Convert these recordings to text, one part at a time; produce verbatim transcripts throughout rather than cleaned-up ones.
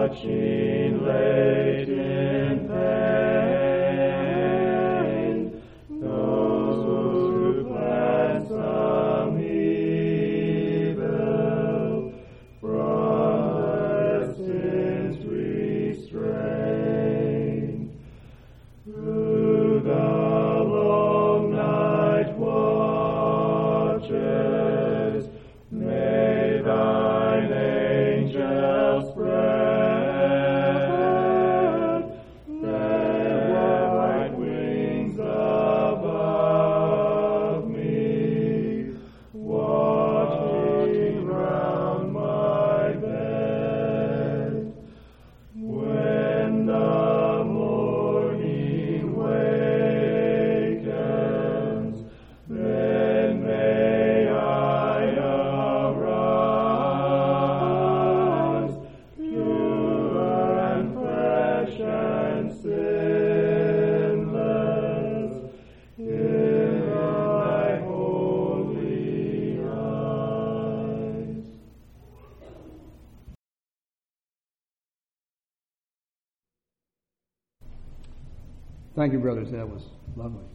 watching late in pain, those who plan some evil from their sins restrain. Through the long night watches, may thine angels spread their white wings above me, watching round my bed. When the morning wakens, then may I arise, pure and fresh and sinless, in thy holy eyes. Thank you, brothers. That was lovely.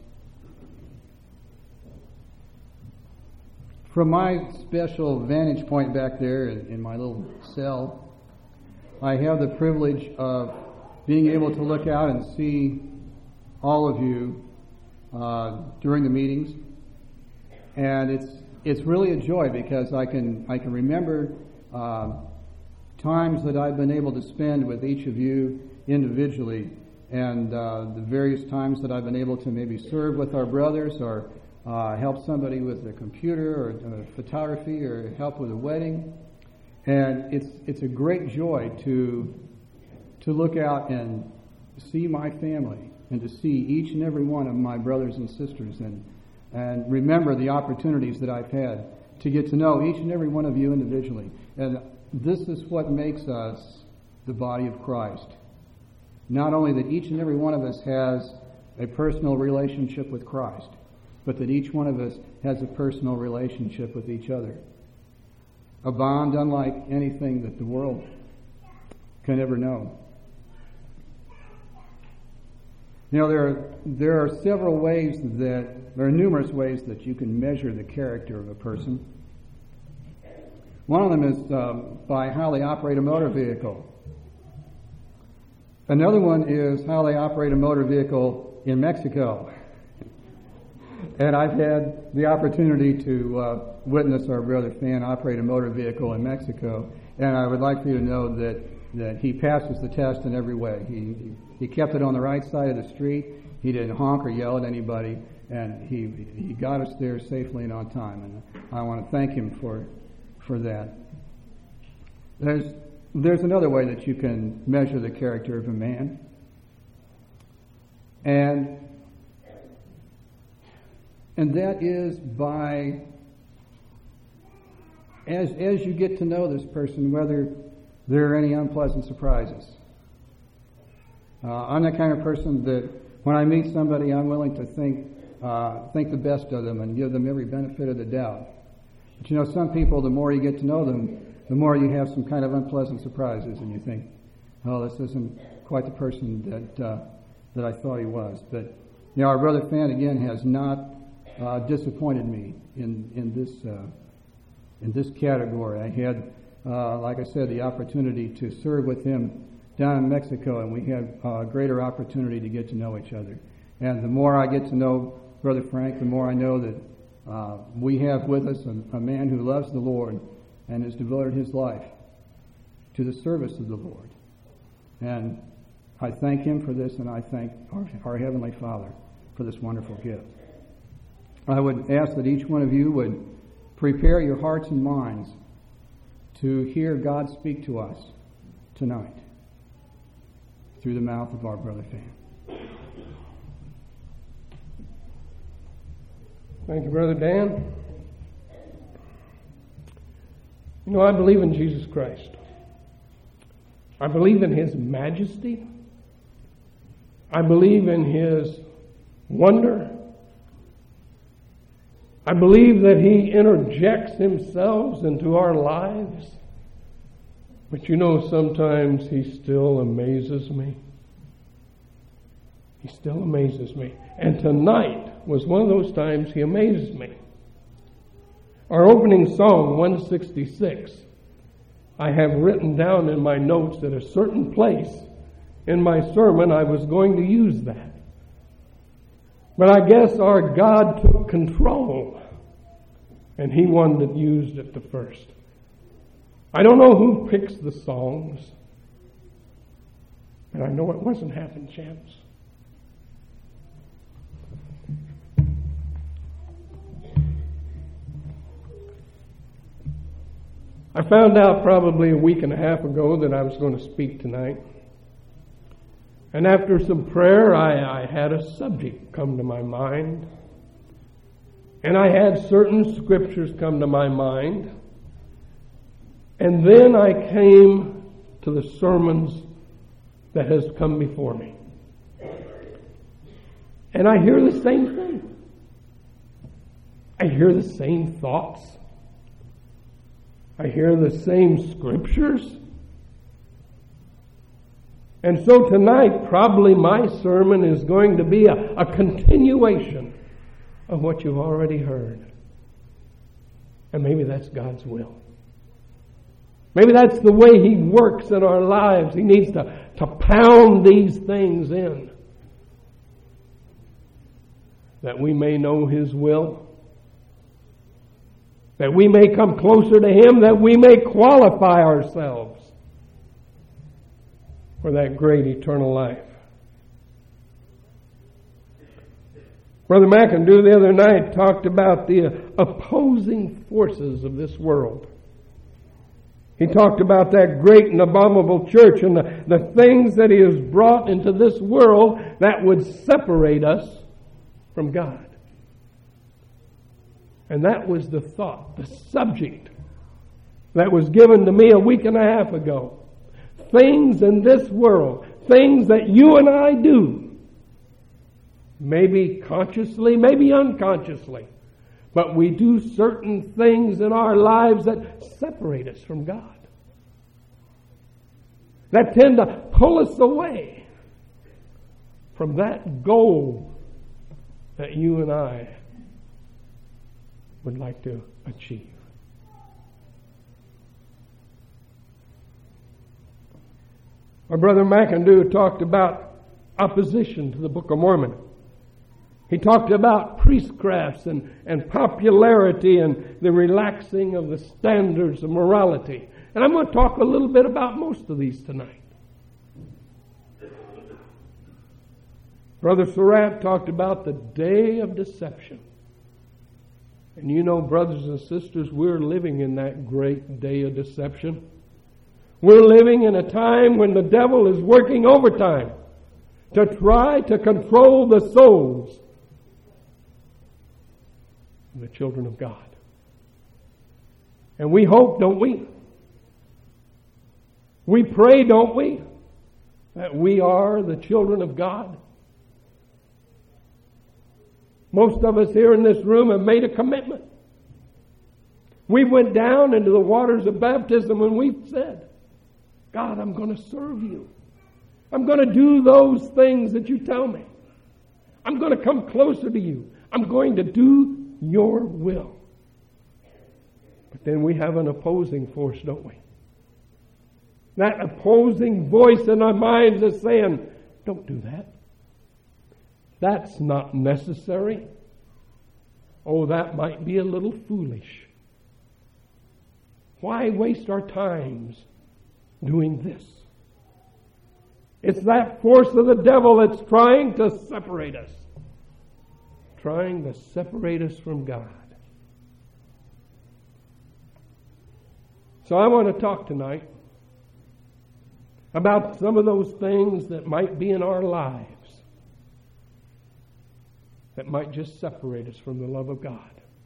From my special vantage point back there in, in my little cell, I have the privilege of being able to look out and see all of you uh, during the meetings, and it's it's really a joy because I can I can remember uh, times that I've been able to spend with each of you individually, and uh, the various times that I've been able to maybe serve with our brothers or uh, help somebody with their computer or uh, photography or help with a wedding. And it's it's a great joy to to look out and see my family and to see each and every one of my brothers and sisters and and remember the opportunities that I've had to get to know each and every one of you individually. And this is what makes us the body of Christ. Not only that each and every one of us has a personal relationship with Christ, but that each one of us has a personal relationship with each other. A bond unlike anything that the world can ever know. You know, there are, there are several ways that, there are numerous ways that you can measure the character of a person. One of them is um, by how they operate a motor vehicle. Another one is how they operate a motor vehicle in Mexico. And I've had the opportunity to uh, witness our brother Fan operate a motor vehicle in Mexico, and I would like for you to know that, that he passes the test in every way. He he kept it on the right side of the street. He didn't honk or yell at anybody, and he he got us there safely and on time. And I want to thank him for for that. There's there's another way that you can measure the character of a man, and And that is by, as as you get to know this person, whether there are any unpleasant surprises. Uh, I'm the kind of person that when I meet somebody, I'm willing to think uh, think the best of them and give them every benefit of the doubt. But you know, some people, the more you get to know them, the more you have some kind of unpleasant surprises, and you think, oh, this isn't quite the person that uh, that I thought he was. But you know, our brother Fan again has not Uh, disappointed me in in this uh, in this category. I had, uh, like I said, the opportunity to serve with him down in Mexico, and we had a uh, greater opportunity to get to know each other. And the more I get to know Brother Frank, the more I know that uh, we have with us a, a man who loves the Lord and has devoted his life to the service of the Lord. And I thank him for this, and I thank our, our Heavenly Father for this wonderful gift. I would ask that each one of you would prepare your hearts and minds to hear God speak to us tonight through the mouth of our brother Fan. Thank you, Brother Dan. You know, I believe in Jesus Christ. I believe in His majesty. I believe in His wonder. I believe that He interjects Himself into our lives But you know, sometimes He still amazes me. He still amazes me. And tonight was one of those times He amazed me. Our opening song, one sixty-six, I have written down in my notes at a certain place in my sermon I was going to use that. But I guess our God took control, and He one that used it the first. I don't know who picks the songs, but I know it wasn't Happen Chance. I found out probably a week and a half ago that I was going to speak tonight. And after some prayer, I, I had a subject come to my mind. And I had certain scriptures come to my mind. And then I came to the sermons that has come before me. And I hear the same thing. I hear the same thoughts. I hear the same scriptures. And so tonight, probably my sermon is going to be a, a continuation of what you've already heard. And maybe that's God's will. Maybe that's the way He works in our lives. He needs to, to pound these things in, that we may know His will, that we may come closer to Him, that we may qualify ourselves for that great eternal life. Brother McIndoe the other night talked about the opposing forces of this world. He talked about that great and abominable church and the, the things that he has brought into this world that would separate us from God. And that was the thought, the subject that was given to me a week and a half ago. Things in this world, things that you and I do, maybe consciously, maybe unconsciously, but we do certain things in our lives that separate us from God, that tend to pull us away from that goal that you and I would like to achieve. Our brother McIndoe talked about opposition to the Book of Mormon. He talked about priestcrafts and, and popularity and the relaxing of the standards of morality. And I'm going to talk a little bit about most of these tonight. Brother Surratt talked about the day of deception. And you know, brothers and sisters, we're living in that great day of deception. We're living in a time when the devil is working overtime to try to control the souls of the children of God. And we hope, don't we? We pray, don't we, that we are the children of God. Most of us here in this room have made a commitment. We went down into the waters of baptism and we've said, God, I'm going to serve you. I'm going to do those things that you tell me. I'm going to come closer to you. I'm going to do your will. But then we have an opposing force, don't we? That opposing voice in our minds is saying, don't do that. That's not necessary. Oh, that might be a little foolish. Why waste our times doing this? It's that force of the devil that's trying to separate us. Trying to separate us from God. So I want to talk tonight about some of those things that might be in our lives that might just separate us from the love of God.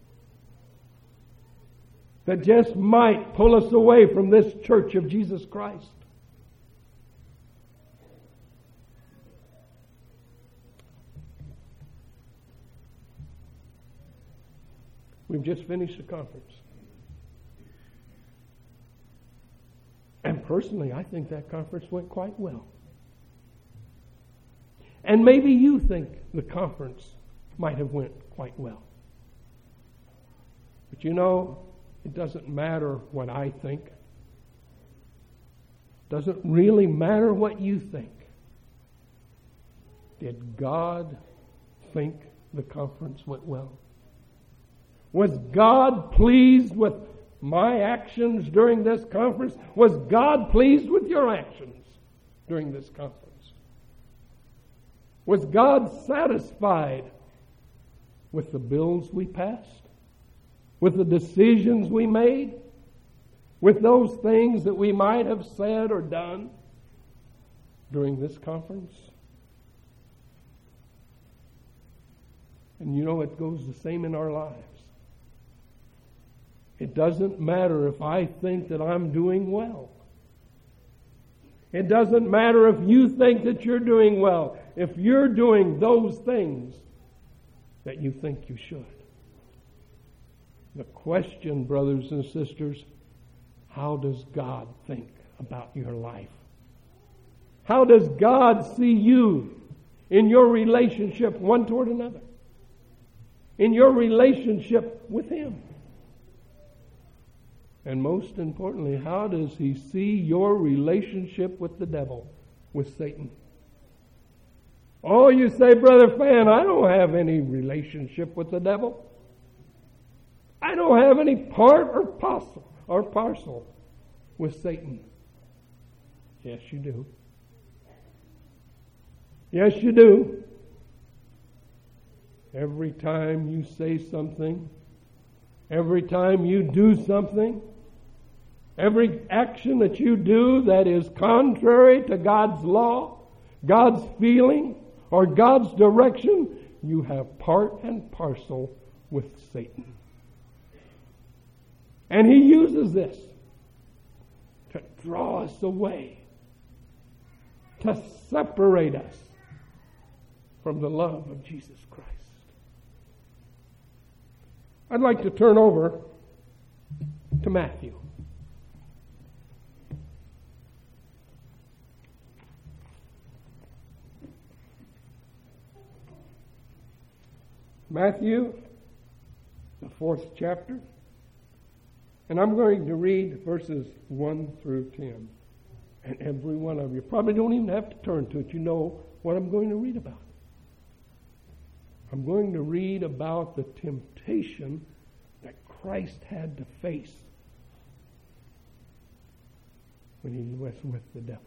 That just might pull us away from this church of Jesus Christ. We've just finished a conference. And personally, I think that conference went quite well. And maybe you think the conference might have went quite well. But you know, it doesn't matter what I think. It doesn't really matter what you think. Did God think the conference went well? Was God pleased with my actions during this conference? Was God pleased with your actions during this conference? Was God satisfied with the bills we passed? With the decisions we made? With those things that we might have said or done during this conference? And you know, it goes the same in our lives. It doesn't matter if I think that I'm doing well. It doesn't matter if you think that you're doing well. If you're doing those things that you think you should. The question, brothers and sisters, how does God think about your life? How does God see you in your relationship one toward another? In your relationship with Him? And most importantly, how does He see your relationship with the devil, with Satan? Oh, you say, Brother Fan, I don't have any relationship with the devil. I don't have any part or parcel, or parcel with Satan. Yes, you do. Yes, you do. Every time you say something, every time you do something, every action that you do that is contrary to God's law, God's feeling, or God's direction, you have part and parcel with Satan. And he uses this to draw us away, to separate us from the love of Jesus Christ. I'd like to turn over to Matthew. Matthew, the fourth chapter. And I'm going to read verses one through ten. And every one of you probably don't even have to turn to it. You know what I'm going to read about. I'm going to read about the temptation that Christ had to face when he was with the devil.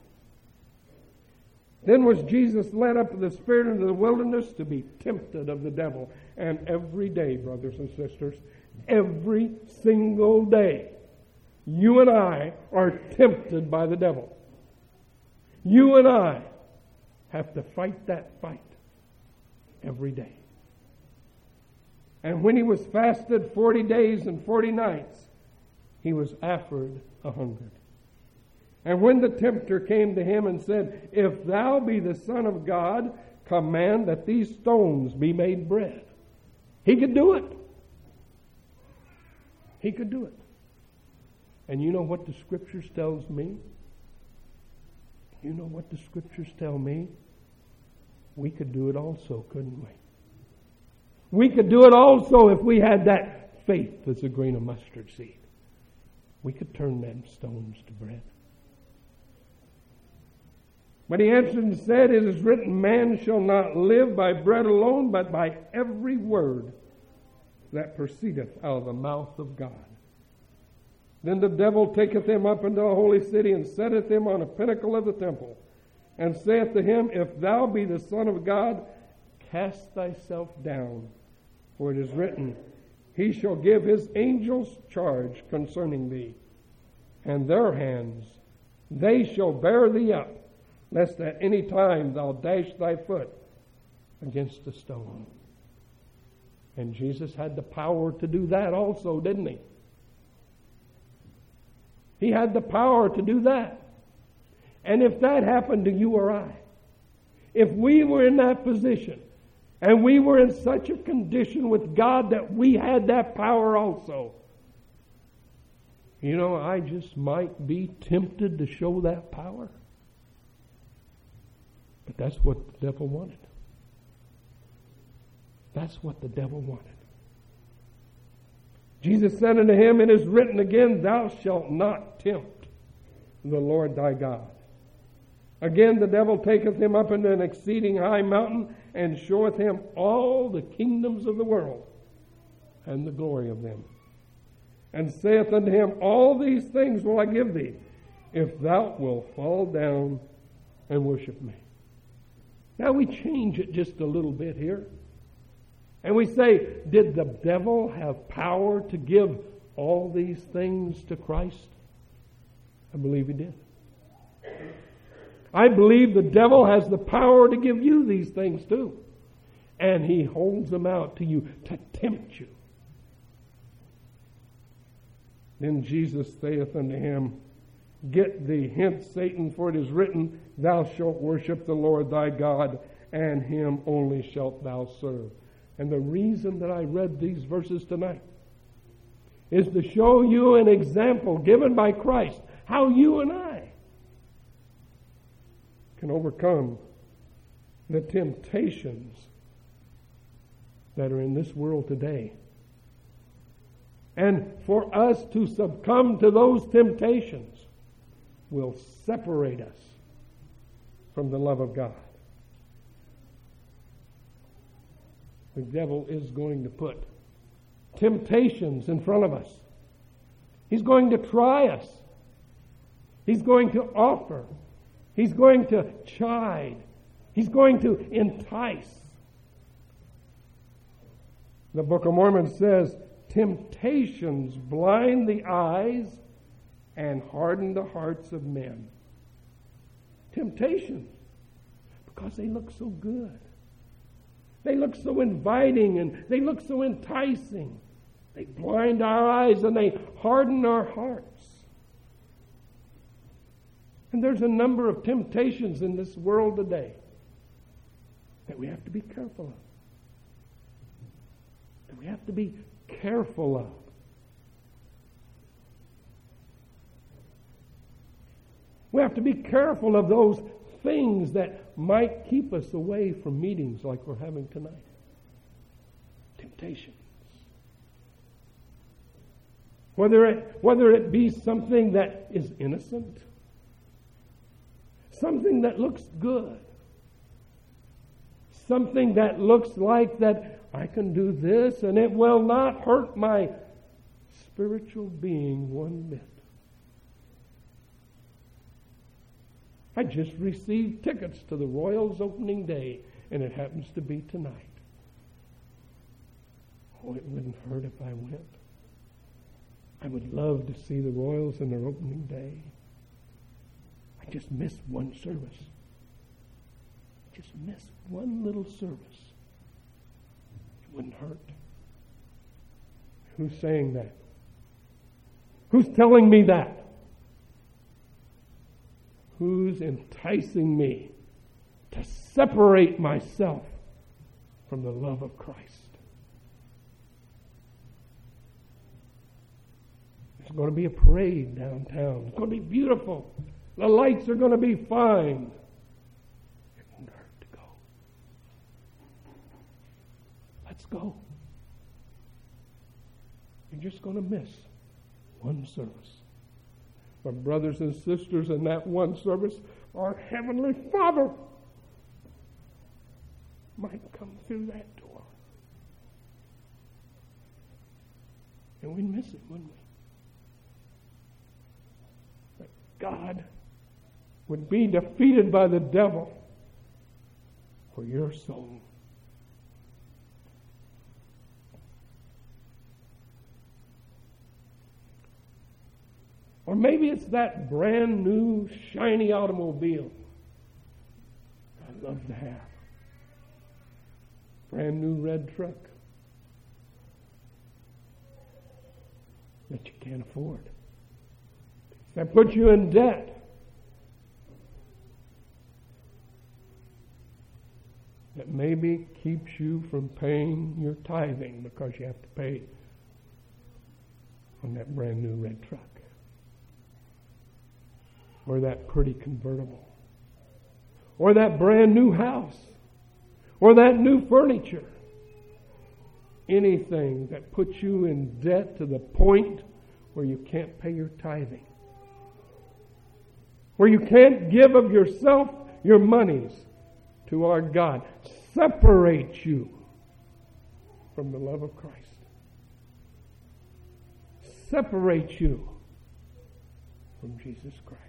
Then was Jesus led up of the Spirit into the wilderness to be tempted of the devil. And every day, brothers and sisters, every single day, you and I are tempted by the devil. You and I have to fight that fight every day. And when he was fasted forty days and forty nights, he was affered a hungered. And when the tempter came to him and said, If thou be the Son of God, command that these stones be made bread. He could do it. He could do it. And you know what the Scriptures tells me? You know what the Scriptures tell me? We could do it also, couldn't we? We could do it also if we had that faith as a grain of mustard seed. We could turn them stones to bread. But he answered and said, It is written, Man shall not live by bread alone, but by every word that proceedeth out of the mouth of God. Then the devil taketh him up into the holy city, and setteth him on a pinnacle of the temple, and saith to him, If thou be the Son of God, cast thyself down. For it is written, He shall give his angels charge concerning thee, and their hands they shall bear thee up, lest at any time thou dash thy foot against a stone. And Jesus had the power to do that also, didn't he? He had the power to do that. And if that happened to you or I, if we were in that position, and we were in such a condition with God that we had that power also, You know, I just might be tempted to show that power. But that's what the devil wanted. That's what the devil wanted. Jesus said unto him, it is written again, thou shalt not tempt the Lord thy God. Again, the devil taketh him up into an exceeding high mountain, and showeth him all the kingdoms of the world, and the glory of them. And saith unto him, all these things will I give thee, if thou wilt fall down and worship me. Now we change it just a little bit here. And we say, did the devil have power to give all these things to Christ? I believe he did. I believe the devil has the power to give you these things too. And he holds them out to you to tempt you. Then Jesus saith unto him, get thee hence, Satan, for it is written, thou shalt worship the Lord thy God, and him only shalt thou serve. And the reason that I read these verses tonight is to show you an example given by Christ, how you and I can overcome the temptations that are in this world today. And for us to succumb to those temptations will separate us from the love of God. The devil is going to put temptations in front of us. He's going to try us. He's going to offer. He's going to chide. He's going to entice. The Book of Mormon says, temptations blind the eyes and harden the hearts of men. Temptations, because they look so good. They look so inviting and they look so enticing. They blind our eyes and they harden our hearts. And there's a number of temptations in this world today that we have to be careful of. That we have to be careful of. We have to be careful of those things that might keep us away from meetings like we're having tonight. Temptations. Whether it, whether it be something that is innocent, something that looks good, something that looks like that I can do this and it will not hurt my spiritual being one bit. I just received tickets to the Royals opening day, and it happens to be tonight. Oh, it wouldn't hurt if I went. I would love to see the Royals in their opening day. I just missed one service. Just missed one little service. It wouldn't hurt. Who's saying that? Who's telling me that? Who's enticing me to separate myself from the love of Christ? There's going to be a parade downtown. It's going to be beautiful. The lights are going to be fine. It won't hurt to go. Let's go. You're just going to miss one service. My brothers and sisters in that one service, our Heavenly Father might come through that door. And we'd miss it, wouldn't we? But God would be defeated by the devil for your soul. Or maybe it's that brand new, shiny automobile I'd love to have. Brand new red truck that you can't afford. That puts you in debt. That maybe keeps you from paying your tithing because you have to pay on that brand new red truck. or that pretty convertible, or that brand new house, or that new furniture. Anything that puts you in debt to the point where you can't pay your tithing, where you can't give of yourself, your monies, to our God, separates you from the love of Christ. Separates you from Jesus Christ.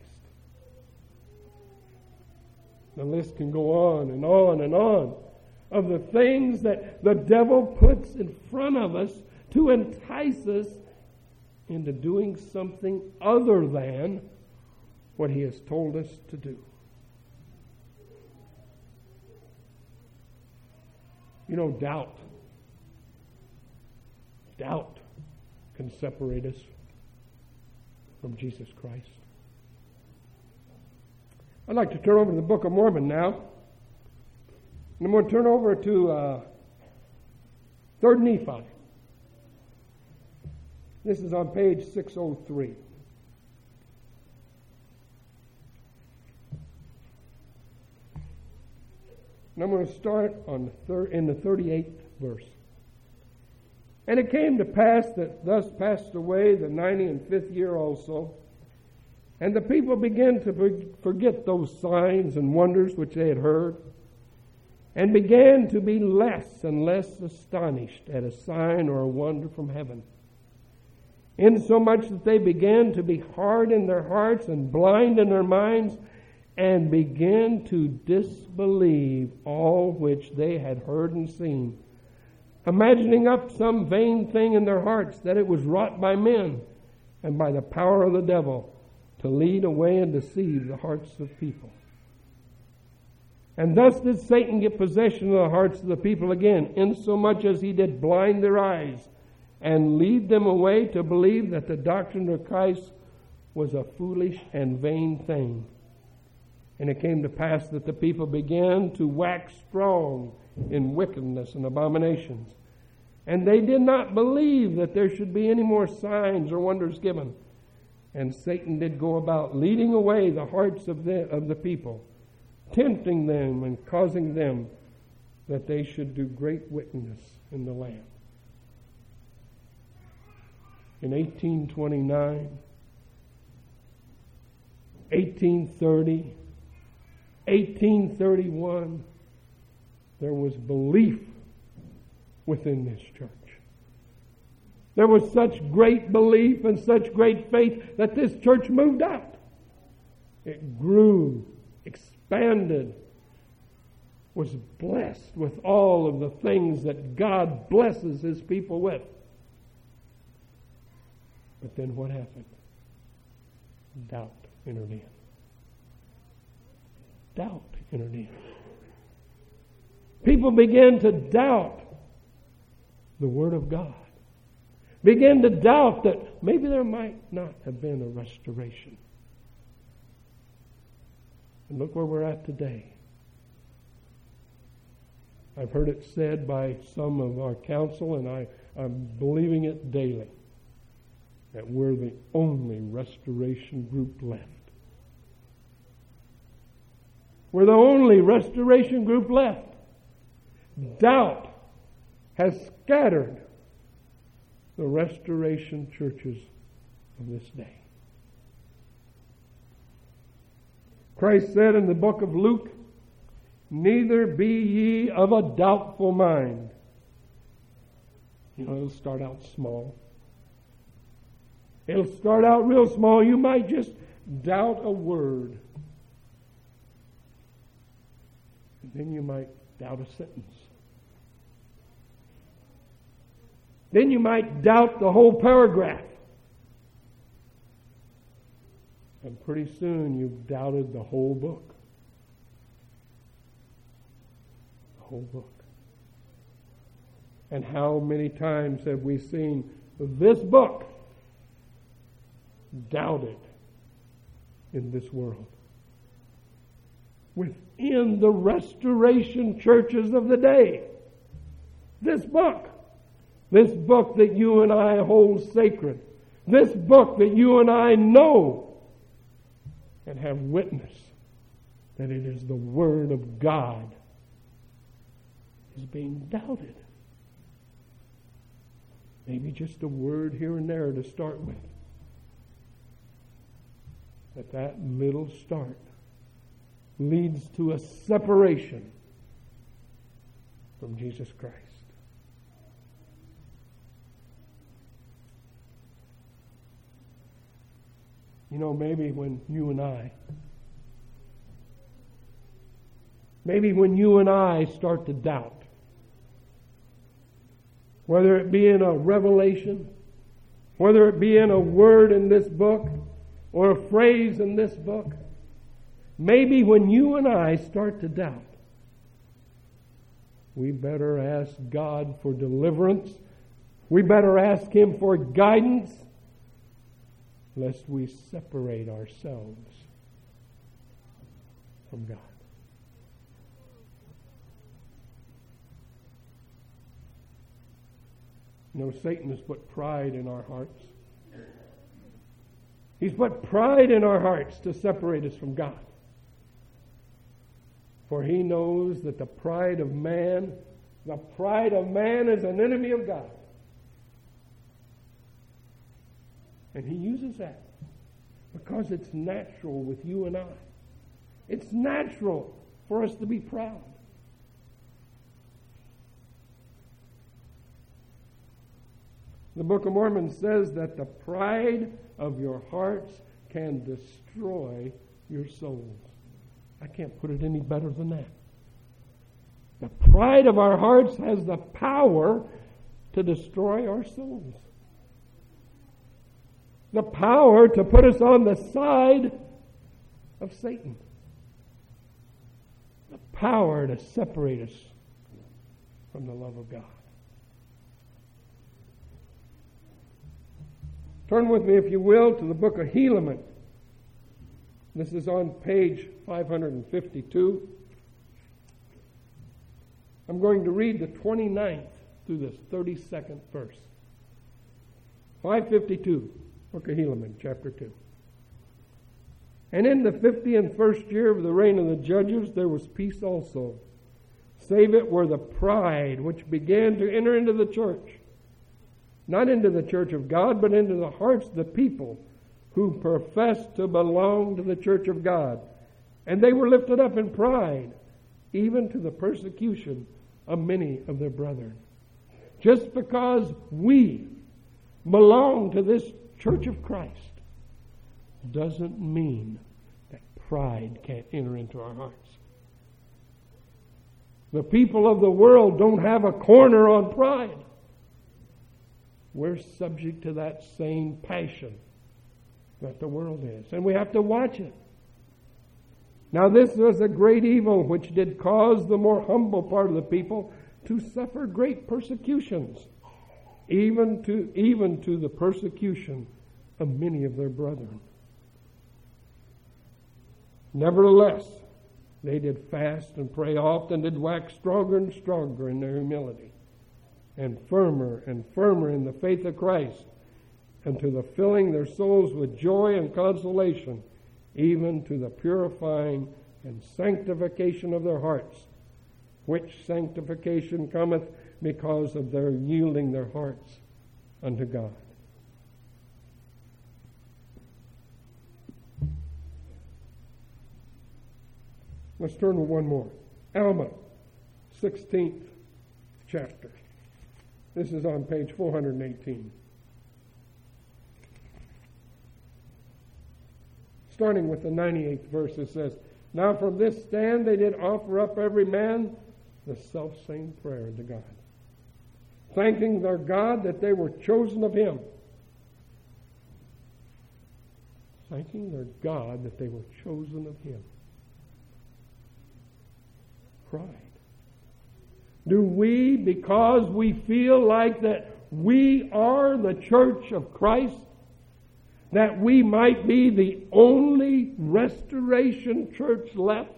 The list can go on and on and on of the things that the devil puts in front of us to entice us into doing something other than what he has told us to do. You know, doubt. Doubt can separate us from Jesus Christ. I'd like to turn over to the Book of Mormon now. And I'm going to turn over to uh, Third Nephi. This is on page six oh three. And I'm going to start on the thir- in the thirty-eighth verse. And it came to pass that thus passed away the ninety and fifth year also, and the people began to forget those signs and wonders which they had heard, and began to be less and less astonished at a sign or a wonder from heaven, insomuch that they began to be hard in their hearts and blind in their minds, and began to disbelieve all which they had heard and seen, imagining up some vain thing in their hearts, that it was wrought by men and by the power of the devil, to lead away and deceive the hearts of people. And thus did Satan get possession of the hearts of the people again, insomuch as he did blind their eyes, and lead them away to believe that the doctrine of Christ was a foolish and vain thing. And it came to pass that the people began to wax strong in wickedness and abominations. And they did not believe that there should be any more signs or wonders given. And Satan did go about leading away the hearts of the, of the people, tempting them and causing them that they should do great wickedness in the land. In eighteen twenty-nine, eighteen thirty, eighteen thirty-one, there was belief within this church. There was such great belief and such great faith that this church moved out. It grew, expanded, was blessed with all of the things that God blesses His people with. But then what happened? Doubt entered in. Doubt entered in. People began to doubt the Word of God. Began to doubt that maybe there might not have been a restoration. And look where we're at today. I've heard it said by some of our council, and I, I'm believing it daily, that we're the only restoration group left. We're the only restoration group left. Doubt has scattered the restoration churches of this day. Christ said in the book of Luke, "Neither be ye of a doubtful mind." You know, it'll start out small. It'll start out real small. You might just doubt a word. And then you might doubt a sentence. Then you might doubt the whole paragraph. And pretty soon you've doubted the whole book. The whole book. And how many times have we seen this book doubted in this world? Within the restoration churches of the day. This book. This book that you and I hold sacred. This book that you and I know and have witness that it is the Word of God is being doubted. Maybe just a word here and there to start with. But that little start leads to a separation from Jesus Christ. You know, maybe when you and I, maybe when you and I start to doubt, whether it be in a revelation, whether it be in a word in this book, or a phrase in this book, maybe when you and I start to doubt, we better ask God for deliverance. We better ask Him for guidance, lest we separate ourselves from God. You know, Satan has put pride in our hearts. He's put pride in our hearts to separate us from God. For he knows that the pride of man, the pride of man is an enemy of God. And he uses that because it's natural with you and I. It's natural for us to be proud. The Book of Mormon says that the pride of your hearts can destroy your souls. I can't put it any better than that. The pride of our hearts has the power to destroy our souls. The power to put us on the side of Satan. The power to separate us from the love of God. Turn with me, if you will, to the book of Helaman. This is on page five hundred fifty-two. I'm going to read the twenty-ninth through the thirty-second verse. five fifty-two, book of Helaman, chapter two. And in the fifty and first year of the reign of the judges, there was peace also, save it were the pride which began to enter into the church. Not into the church of God, but into the hearts of the people who professed to belong to the church of God. And they were lifted up in pride, even to the persecution of many of their brethren. Just because we belong to this church of Christ doesn't mean that pride can't enter into our hearts. The people of the world don't have a corner on pride. We're subject to that same passion that the world is. And we have to watch it. Now this was a great evil which did cause the more humble part of the people to suffer great persecutions, even to, even to the persecution of many of their brethren. Nevertheless, they did fast and pray often, did wax stronger and stronger in their humility, and firmer and firmer in the faith of Christ, and to the filling their souls with joy and consolation, even to the purifying and sanctification of their hearts, which sanctification cometh because of their yielding their hearts unto God. Let's turn to one more. Alma, sixteenth chapter. This is on page four hundred eighteen. Starting with the ninety-eighth verse, it says, Now from this stand they did offer up every man the selfsame prayer unto God, thanking their God that they were chosen of Him. Thanking their God that they were chosen of Him. Pride. Do we, because we feel like that we are the church of Christ, that we might be the only restoration church left?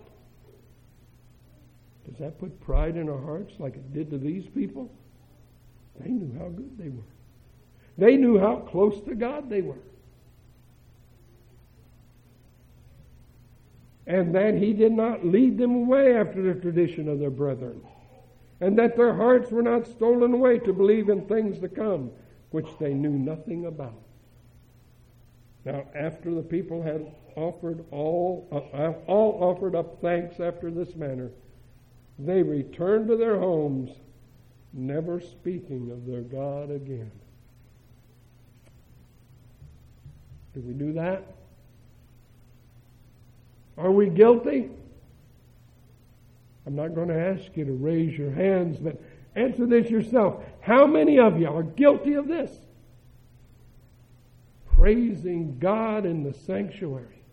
Does that put pride in our hearts like it did to these people? They knew how good they were. They knew how close to God they were. and that he did not lead them away after the tradition of their brethren, and that their hearts were not stolen away to believe in things to come, which they knew nothing about. Now, after the people had offered all, uh, all offered up thanks after this manner, they returned to their homes, never speaking of their God again. Do we do that? Are we guilty? I'm not going to ask you to raise your hands, but answer this yourself. How many of you are guilty of this? Praising God in the sanctuary,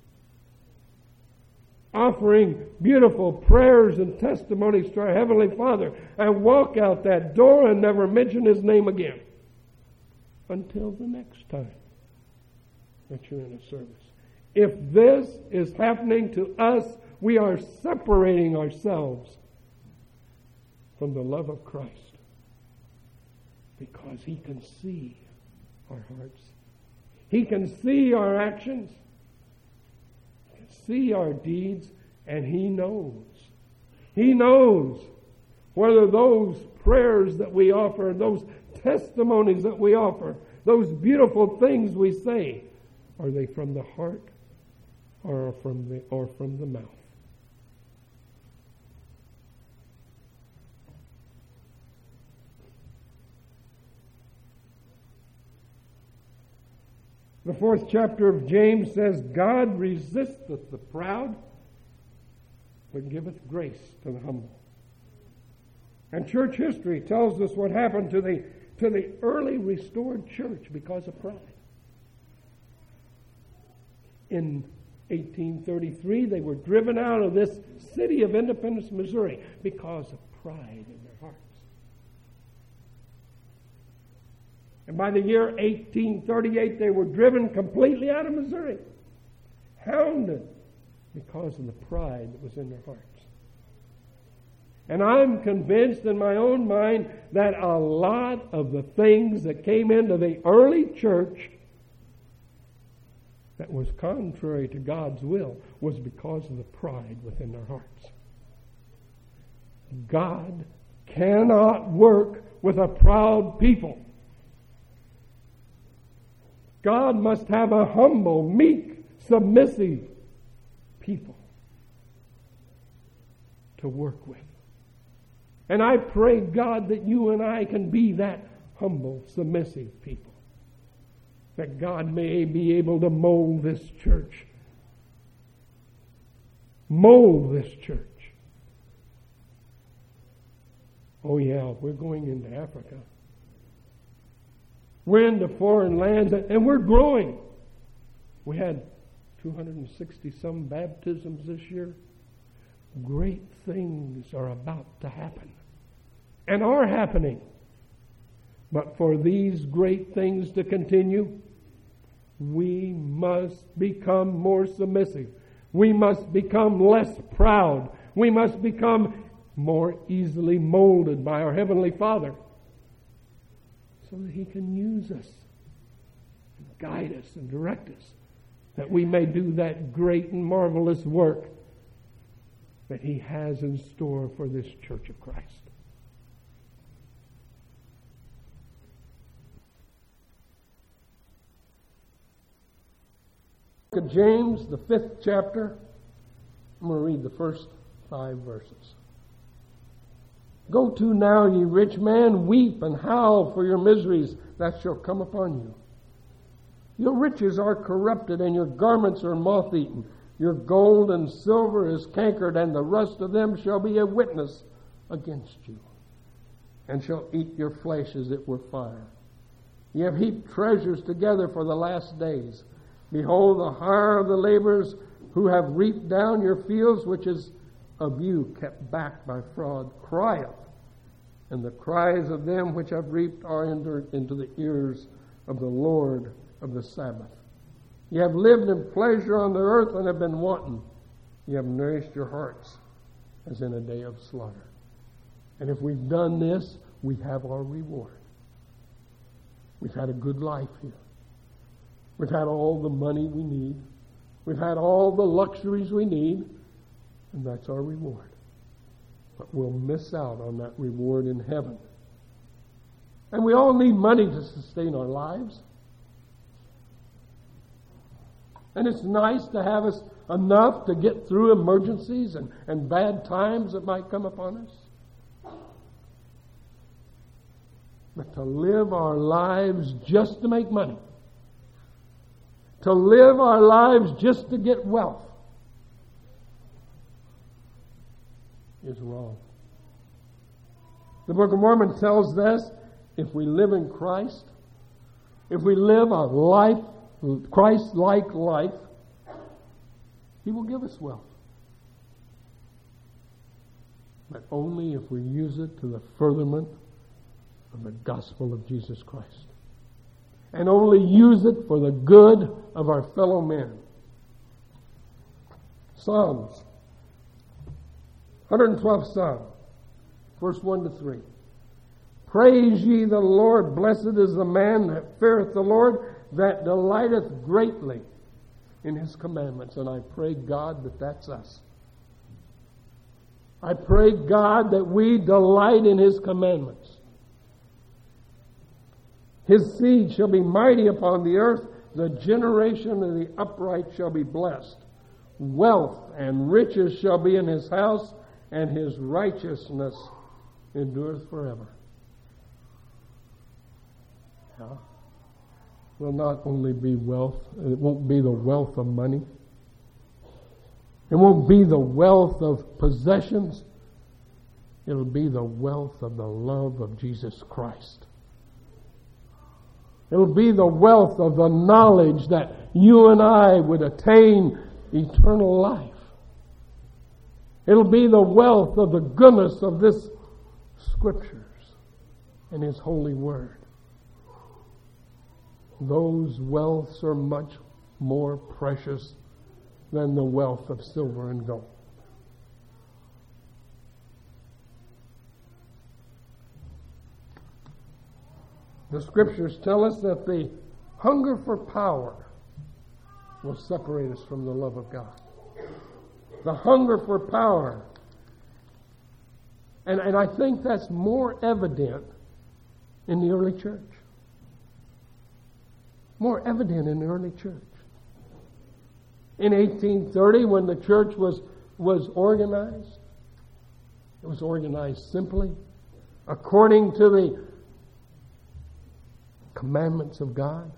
offering beautiful prayers and testimonies to our Heavenly Father, and walk out that door and never mention His name again until the next time that you're in a service. If this is happening to us, we are separating ourselves from the love of Christ, because He can see our hearts. He can see our actions. He can see our deeds, and He knows. He knows whether those prayers that we offer, those testimonies that we offer, those beautiful things we say, are they from the heart or from the or from the mouth? The fourth chapter of James says, God resisteth the proud, but giveth grace to the humble. And church history tells us what happened to the, to the early restored church because of pride. In eighteen thirty-three, they were driven out of this city of Independence, Missouri, because of pride in their hearts. And by the year eighteen thirty-eight, they were driven completely out of Missouri, hounded because of the pride that was in their hearts. And I'm convinced in my own mind that a lot of the things that came into the early church that was contrary to God's will was because of the pride within their hearts. God cannot work with a proud people. God must have a humble, meek, submissive people to work with. And I pray, God, that you and I can be that humble, submissive people. That God may be able to mold this church. Mold this church. Oh yeah, we're going into Africa. We're into foreign lands, and we're growing. We had two hundred sixty some baptisms this year. Great things are about to happen, and are happening. But for these great things to continue, we must become more submissive. We must become less proud. We must become more easily molded by our Heavenly Father, so that He can use us and guide us and direct us, that we may do that great and marvelous work that He has in store for this Church of Christ. Look at James, the fifth chapter. I'm going to read the first five verses. Go to now, ye rich man, weep and howl for your miseries that shall come upon you. Your riches are corrupted, and your garments are moth-eaten. Your gold and silver is cankered, and the rust of them shall be a witness against you, and shall eat your flesh as it were fire. Ye have heaped treasures together for the last days. Behold, the hire of the laborers who have reaped down your fields, which is of you kept back by fraud, crieth, and the cries of them which have reaped are entered into the ears of the Lord of the Sabbath. Ye have lived in pleasure on the earth and have been wanton. Ye have nourished your hearts as in a day of slaughter. And if we've done this, we have our reward. We've had a good life here. We've had all the money we need. We've had all the luxuries we need. And that's our reward. But we'll miss out on that reward in heaven. And we all need money to sustain our lives. And it's nice to have us enough to get through emergencies and, and bad times that might come upon us. But to live our lives just to make money, to live our lives just to get wealth, is wrong. The Book of Mormon tells us if we live in Christ, if we live a life, Christ-like life, He will give us wealth. But only if we use it to the furtherment of the gospel of Jesus Christ. And only use it for the good of our fellow men. Psalms. one hundred twelfth Psalm. Verse one to three. Praise ye the Lord. Blessed is the man that feareth the Lord, that delighteth greatly in His commandments. And I pray, God, that that's us. I pray, God, that we delight in His commandments. His seed shall be mighty upon the earth. The generation of the upright shall be blessed. Wealth and riches shall be in His house, and His righteousness endureth forever. Yeah. Will not only be wealth, it won't be the wealth of money. It won't be the wealth of possessions. It'll be the wealth of the love of Jesus Christ. It'll be the wealth of the knowledge that you and I would attain eternal life. It'll be the wealth of the goodness of this Scriptures and His holy word. Those wealths are much more precious than the wealth of silver and gold. The Scriptures tell us that the hunger for power will separate us from the love of God. The hunger for power. And, and I think that's more evident in the early church. More evident in the early church. In eighteen thirty, when the church was, was organized, it was organized simply according to the commandments of God,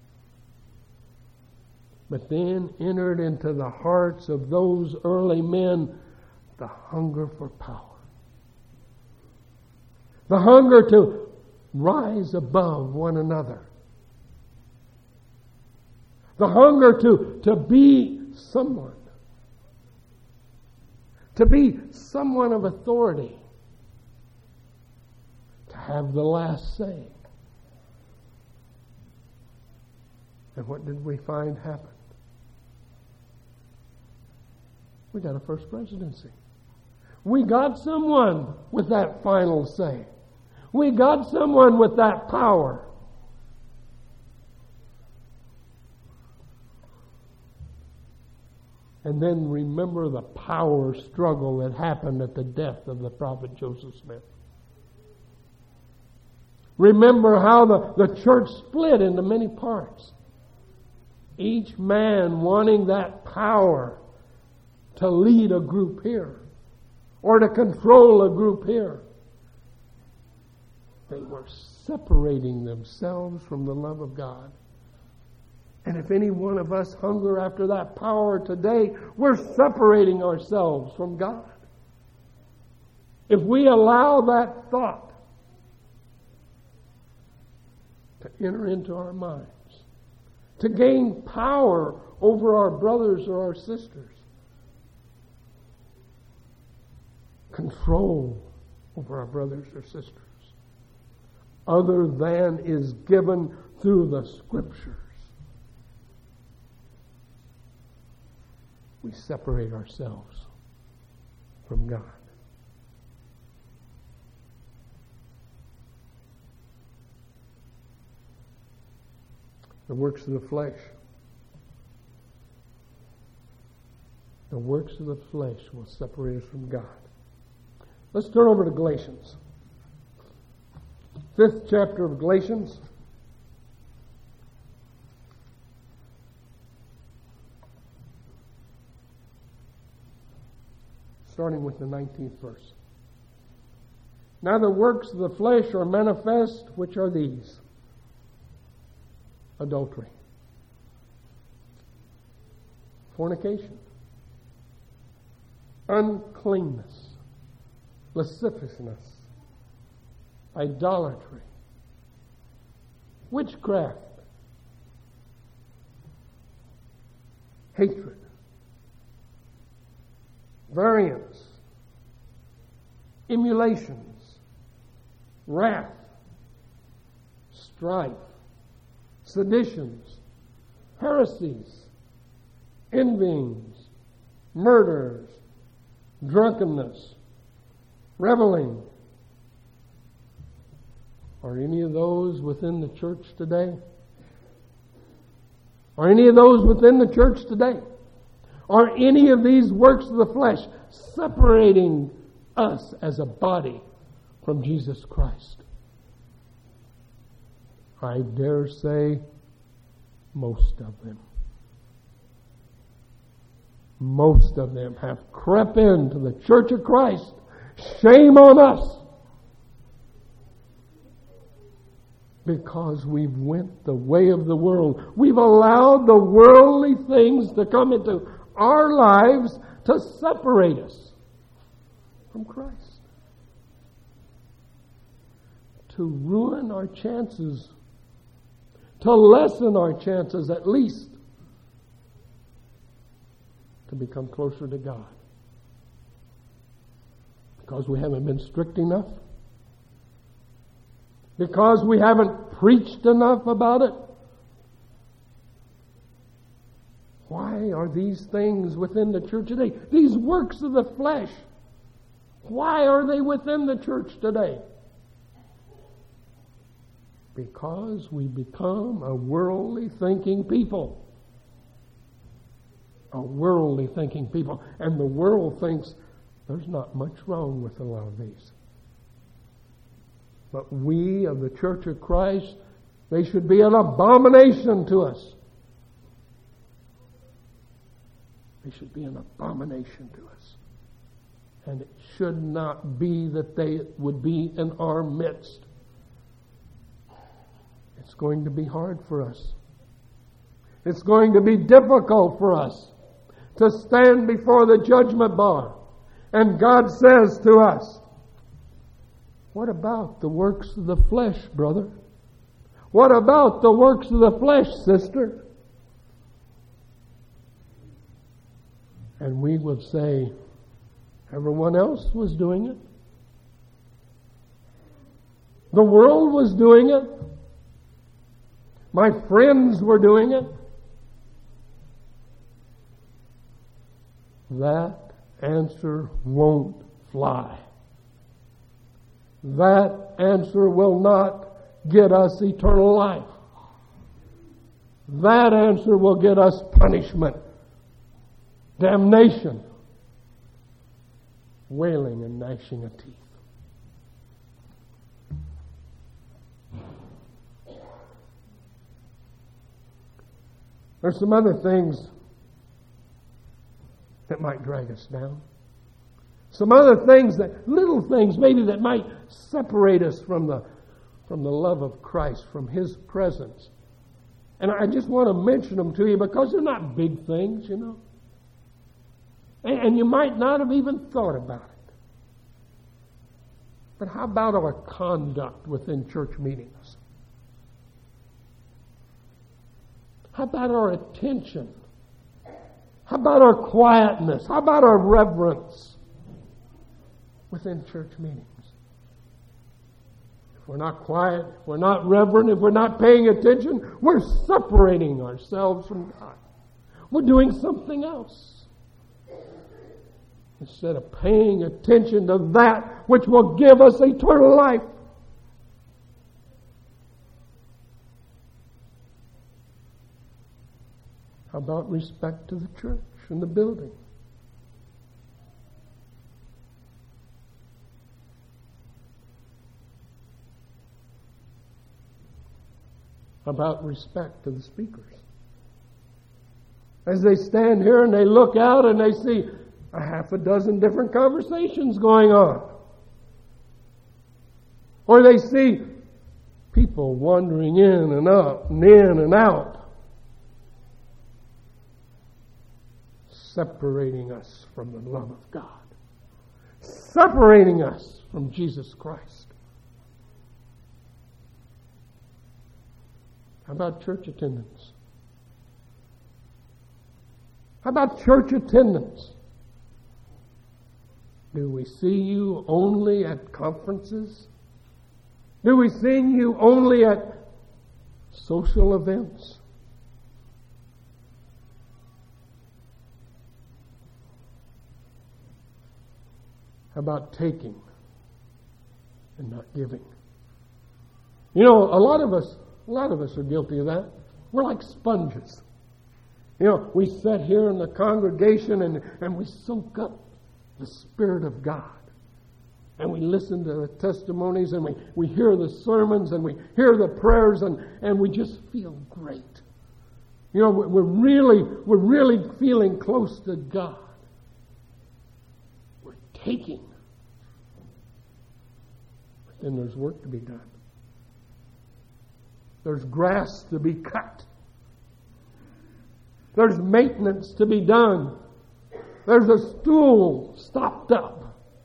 but then entered into the hearts of those early men the hunger for power. The hunger to rise above one another. The hunger to, to be someone. To be someone of authority. To have the last say. And what did we find happened? We got a first presidency. We got someone with that final say. We got someone with that power. And then remember the power struggle that happened at the death of the prophet Joseph Smith. Remember how the, the church split into many parts. Each man wanting that power to lead a group here or to control a group here. They were separating themselves from the love of God. And if any one of us hunger after that power today, we're separating ourselves from God. If we allow that thought to enter into our minds, to gain power over our brothers or our sisters, control over our brothers or sisters, other than is given through the Scriptures, we separate ourselves from God. The works of the flesh. The the works of the flesh will separate us from God. Let's turn over to Galatians. Fifth chapter of Galatians. Starting with the nineteenth verse. Now the works of the flesh are manifest, which are these: adultery, fornication, uncleanness, lasciviousness, idolatry, witchcraft, hatred, variance, emulations, wrath, strife, seditions, heresies, envyings, murders, drunkenness, reveling. Are any of those within the church today? Are any of those within the church today? Are any of these works of the flesh separating us as a body from Jesus Christ? I dare say most of them. Most of them have crept into the church of Christ. Shame on us. Because we've went the way of the world. We've allowed the worldly things to come into our lives to separate us from Christ. To ruin our chances. To lessen our chances at least. To become closer to God. Because we haven't been strict enough. Because we haven't preached enough about it. Why are these things within the church today? These works of the flesh. Why are they within the church today? Because we become a worldly thinking people. A worldly thinking people. And the world thinks there's not much wrong with a lot of these. But we of the Church of Christ, they should be an abomination to us. They should be an abomination to us. And it should not be that they would be in our midst. It's going to be hard for us. It's going to be difficult for us to stand before the judgment bar. And God says to us, what about the works of the flesh, brother? What about the works of the flesh, sister? And we would say, everyone else was doing it. The world was doing it. My friends were doing it. That answer won't fly. That answer will not get us eternal life. That answer will get us punishment, damnation, wailing and gnashing of teeth. There's some other things that might drag us down. Some other things that, little things maybe that might separate us from the, from the love of Christ, from His presence. And I just want to mention them to you because they're not big things, you know. And, and you might not have even thought about it. But how about our conduct within church meetings? How about our attention? How about our quietness? How about our reverence within church meetings? If we're not quiet, if we're not reverent, if we're not paying attention, we're separating ourselves from God. We're doing something else. Instead of paying attention to that which will give us eternal life. How about respect to the church and the building? about respect to the speakers. As they stand here and they look out and they see a half a dozen different conversations going on. Or they see people wandering in and out and in and out, separating us from the love of God, separating us from Jesus Christ. How about church attendance? How about church attendance? Do we see you only at conferences? Do we see you only at social events? How about taking and not giving? You know, a lot of us, a lot of us are guilty of that. We're like sponges. You know, we sit here in the congregation and, and we soak up the Spirit of God. And we listen to the testimonies and we, we hear the sermons and we hear the prayers and, and we just feel great. You know, we're really, we're really feeling close to God. We're taking. But then there's work to be done. There's grass to be cut. There's maintenance to be done. There's a stool stopped up.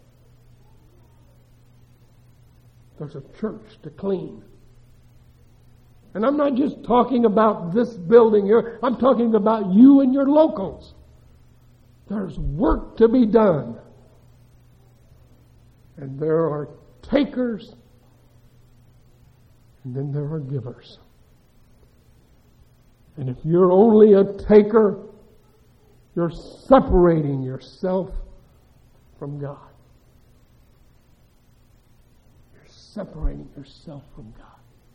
There's a church to clean. And I'm not just talking about this building here. I'm talking about you and your locals. There's work to be done. And there are takers. And then there are givers. And if you're only a taker, you're separating yourself from God. You're separating yourself from God.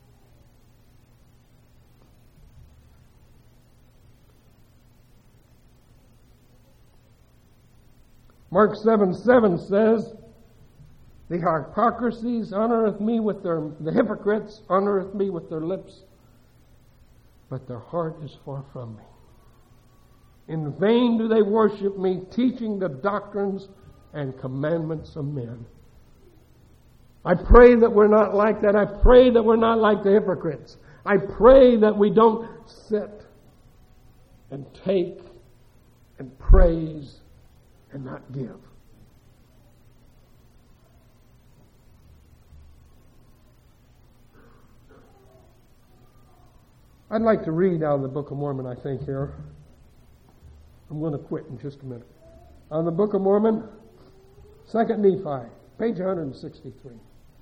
Mark seven seven says, the hypocrisies honoreth me with their, the hypocrites honoreth me with their lips, but their heart is far from me. In vain do they worship me, teaching the doctrines and commandments of men. I pray that we're not like that. I pray that we're not like the hypocrites. I pray that we don't sit and take and praise and not give. I'd like to read out of the Book of Mormon, I think, here. I'm going to quit in just a minute. On the Book of Mormon, Second Nephi, page one sixty-three.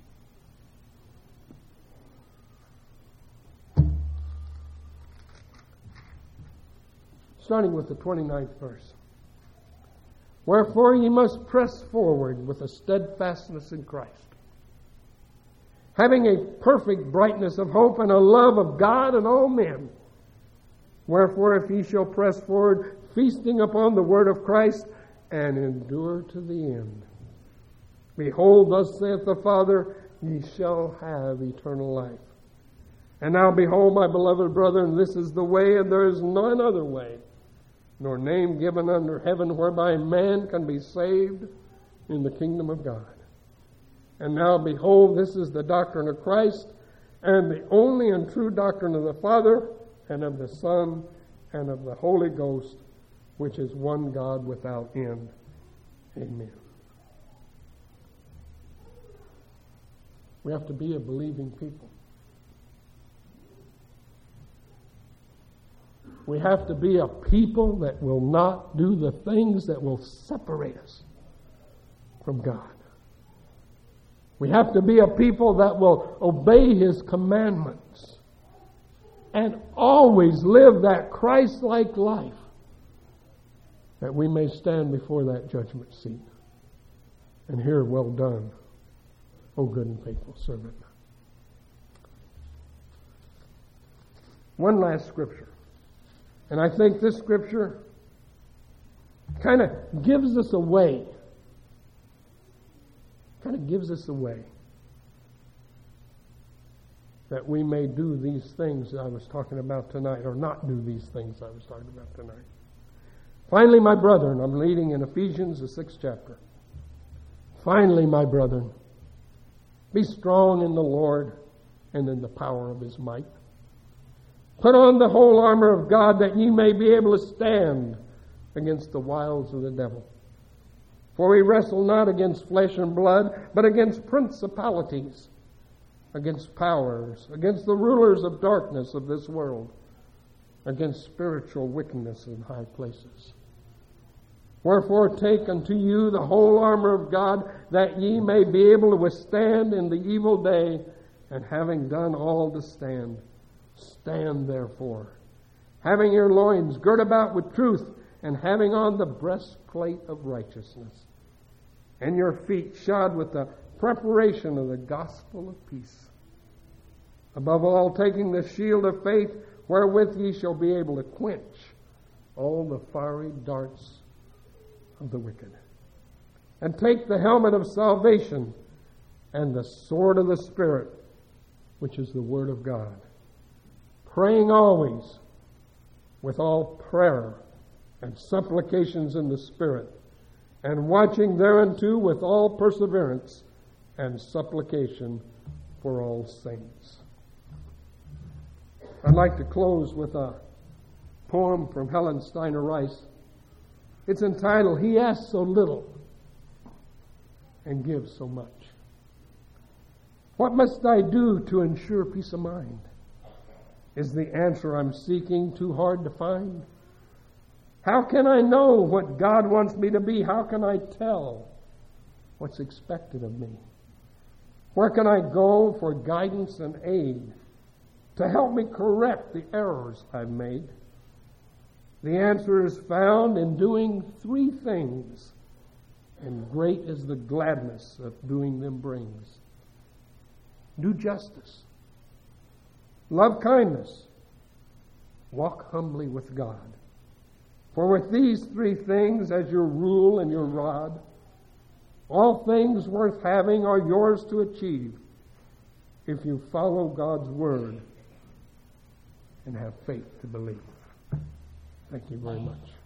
Starting with the twenty-ninth verse. Wherefore ye must press forward with a steadfastness in Christ, having a perfect brightness of hope and a love of God and all men. Wherefore, if ye shall press forward, feasting upon the word of Christ, and endure to the end. Behold, thus saith the Father, ye shall have eternal life. And now behold, my beloved brethren, this is the way, and there is none other way, nor name given under heaven whereby man can be saved in the kingdom of God. And now behold, this is the doctrine of Christ, and the only and true doctrine of the Father, and of the Son, and of the Holy Ghost, which is one God without end. Amen. We have to be a believing people. We have to be a people that will not do the things that will separate us from God. We have to be a people that will obey His commandments and always live that Christ-like life, that we may stand before that judgment seat and hear, well done, O good and faithful servant. One last scripture. And I think this scripture kind of gives us a way. Kind of gives us a way. that we may do these things that I was talking about tonight, or not do these things I was talking about tonight. Finally, my brethren, I'm leading in Ephesians, the sixth chapter. Finally, my brethren, be strong in the Lord and in the power of His might. Put on the whole armor of God, that ye may be able to stand against the wiles of the devil. For we wrestle not against flesh and blood, but against principalities, against powers, against the rulers of darkness of this world, against spiritual wickedness in high places. Wherefore take unto you the whole armor of God, that ye may be able to withstand in the evil day, and having done all to stand, stand therefore, having your loins girt about with truth, and having on the breastplate of righteousness, and your feet shod with the preparation of the gospel of peace. Above all, taking the shield of faith, wherewith ye shall be able to quench all the fiery darts of the wicked. And take the helmet of salvation and the sword of the Spirit, which is the Word of God, praying always with all prayer and supplications in the Spirit, and watching thereunto with all perseverance and supplication for all saints. I'd like to close with a poem from Helen Steiner Rice. It's entitled, He Asks So Little and Gives So Much. What must I do to ensure peace of mind? Is the answer I'm seeking too hard to find? How can I know what God wants me to be? How can I tell what's expected of me? Where can I go for guidance and aid to help me correct the errors I've made? The answer is found in doing three things, and great is the gladness that doing them brings. Do justice, love kindness, walk humbly with God. For with these three things as your rule and your rod, all things worth having are yours to achieve if you follow God's word and have faith to believe. Thank you very much.